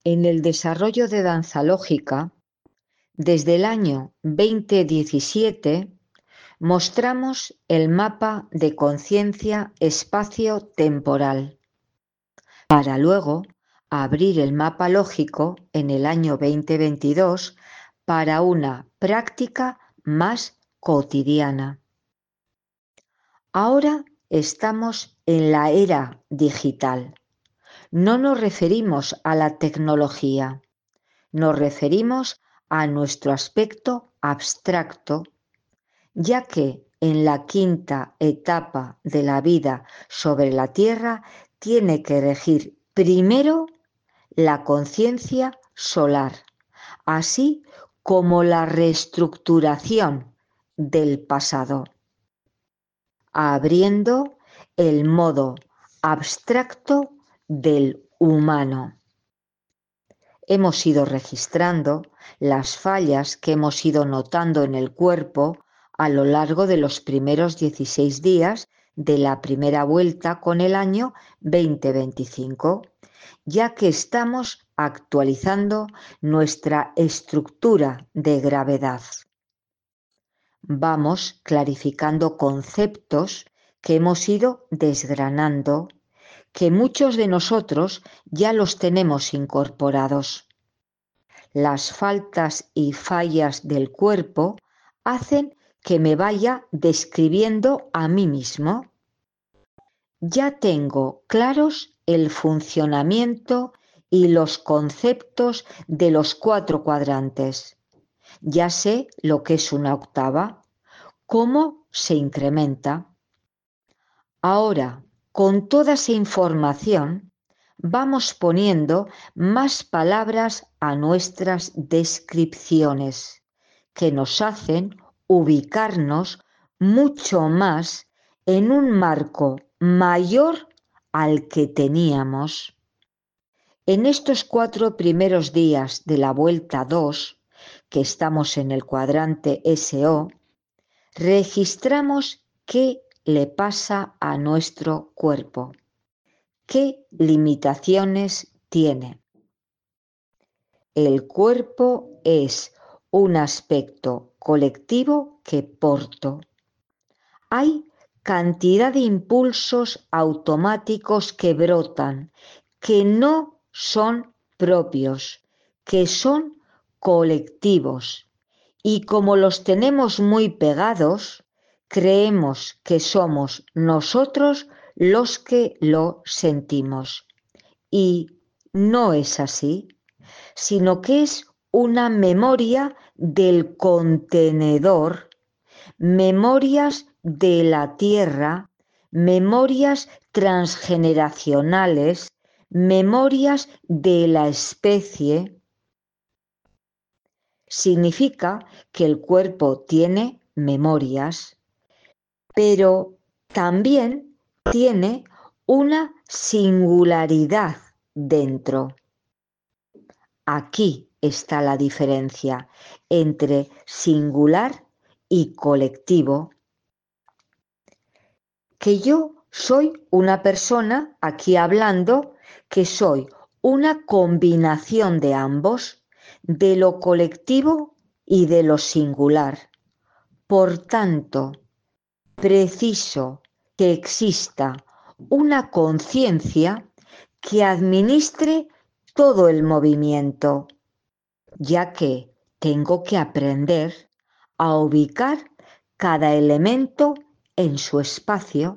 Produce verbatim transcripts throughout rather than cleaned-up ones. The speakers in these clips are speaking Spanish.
En el desarrollo de danza lógica, desde el año veinte diecisiete, mostramos el mapa de conciencia espacio-temporal, para luego abrir el mapa lógico en el año veinte veintidós para una práctica más cotidiana. Ahora estamos en la era digital. No nos referimos a la tecnología, nos referimos a nuestro aspecto abstracto, ya que en la quinta etapa de la vida sobre la Tierra tiene que regir primero la conciencia solar, así como la reestructuración del pasado, abriendo el modo abstracto del humano. Hemos ido registrando las fallas que hemos ido notando en el cuerpo a lo largo de los primeros dieciséis días de la primera vuelta con el año veinte veinticinco, ya que estamos actualizando nuestra estructura de gravedad. Vamos clarificando conceptos que hemos ido desgranando, que muchos de nosotros ya los tenemos incorporados. Las faltas y fallas del cuerpo hacen que me vaya describiendo a mí mismo. Ya tengo claros el funcionamiento y los conceptos de los cuatro cuadrantes. Ya sé lo que es una octava, cómo se incrementa. Ahora, con toda esa información, vamos poniendo más palabras a nuestras descripciones, que nos hacen ubicarnos mucho más en un marco mayor al que teníamos. En estos cuatro primeros días de la vuelta dos, que estamos en el cuadrante S O, registramos qué le pasa a nuestro cuerpo, qué limitaciones tiene. El cuerpo es un aspecto colectivo que porto. Hay cantidad de impulsos automáticos que brotan, que no son propios, que son colectivos. Y como los tenemos muy pegados, creemos que somos nosotros los que lo sentimos. Y no es así, sino que es una memoria del contenedor, memorias de la tierra, memorias transgeneracionales, memorias de la especie. Significa que el cuerpo tiene memorias, pero también tiene una singularidad dentro. Aquí está la diferencia entre singular y colectivo. Que yo soy una persona, aquí hablando, que soy una combinación de ambos, de lo colectivo y de lo singular. Por tanto, preciso que exista una conciencia que administre todo el movimiento, ya que tengo que aprender a ubicar cada elemento en su espacio.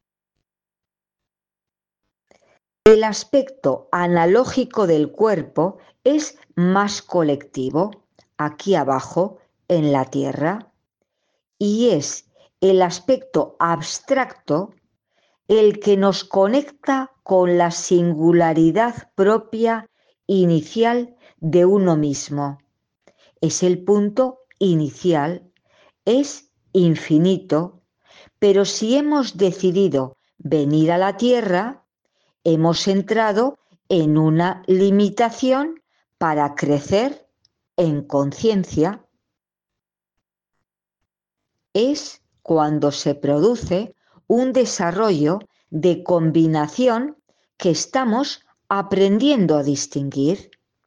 El aspecto analógico del cuerpo es más colectivo, aquí abajo, en la Tierra, y es el aspecto abstracto el que nos conecta con la singularidad propia inicial de uno mismo. Es el punto inicial, es infinito, pero si hemos decidido venir a la Tierra, hemos entrado en una limitación para crecer en conciencia. Es cuando se produce un desarrollo de combinación que estamos aprendiendo a distinguir.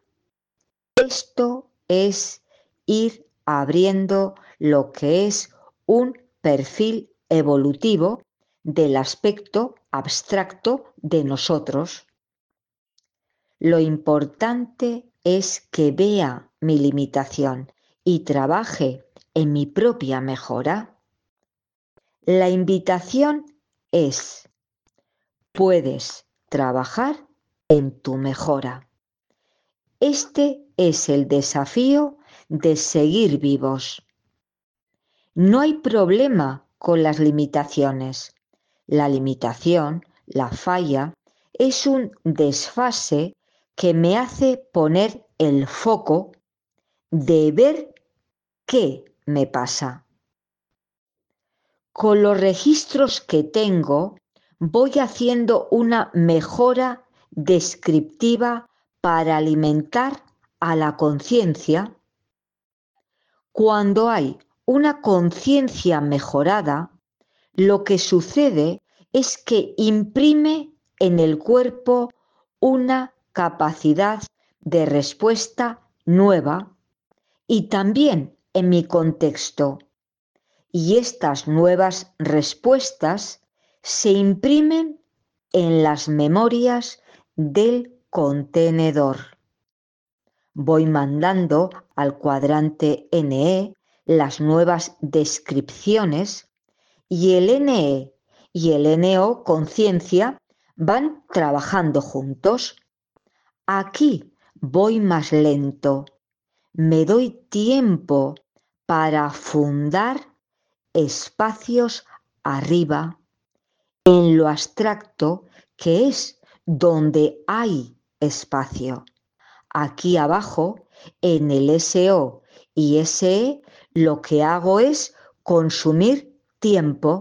Esto es ir abriendo lo que es un perfil evolutivo del aspecto abstracto de nosotros. Lo importante es que vea mi limitación y trabaje en mi propia mejora. La invitación es: puedes trabajar en tu mejora. Este es el desafío de seguir vivos. No hay problema con las limitaciones. La limitación, la falla, es un desfase que me hace poner el foco de ver qué me pasa. Con los registros que tengo, voy haciendo una mejora descriptiva para alimentar a la conciencia. Cuando hay una conciencia mejorada, lo que sucede es que imprime en el cuerpo una capacidad de respuesta nueva y también en mi contexto. Y estas nuevas respuestas se imprimen en las memorias del contenedor. Voy mandando al cuadrante N E las nuevas descripciones y el N E y el N O, conciencia, van trabajando juntos. Aquí voy más lento. Me doy tiempo para fundar espacios arriba, en lo abstracto, que es donde hay espacio. Aquí abajo, en el S O y S E, lo que hago es consumir tiempo.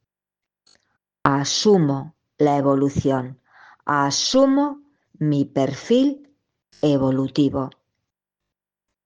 Asumo la evolución, asumo mi perfil evolutivo.